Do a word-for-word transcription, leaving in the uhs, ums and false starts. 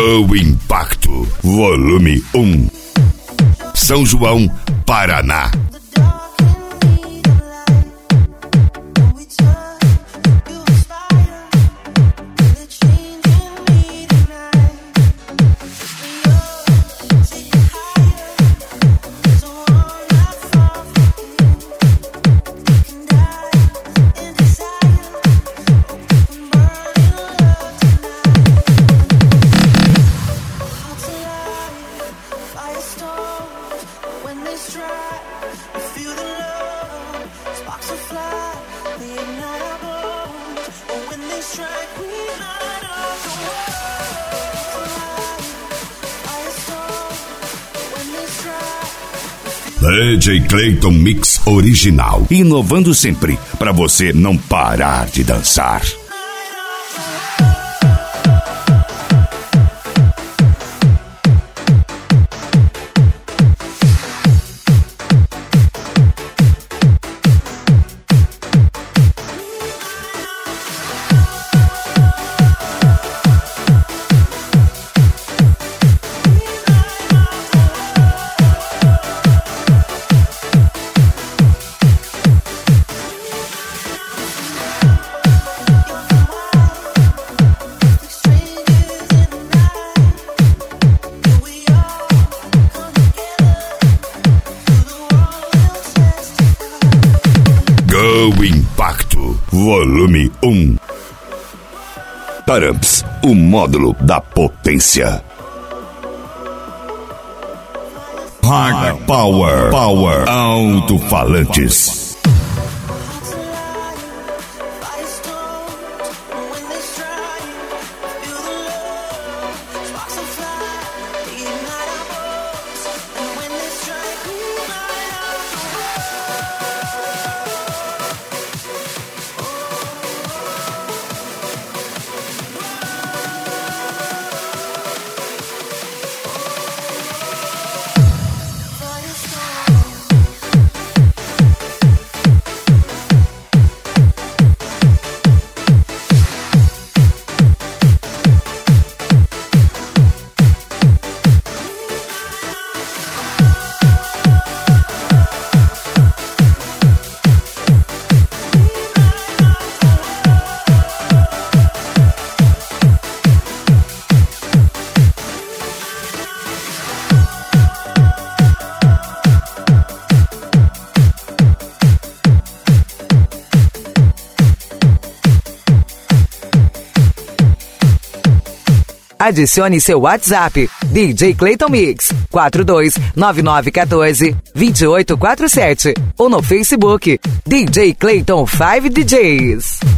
Go Impacto, volume um. São João, Paraná. D J Clayton Mix original, inovando sempre para você não parar de dançar. Go Impacto, volume um. Taramps, o módulo da potência. Hard Power, Power, alto-falantes. Adicione seu WhatsApp, D J Clayton Mix, quatro dois nove nove um quatro, dois oito quatro sete, ou no Facebook, D J Clayton cinco D Js.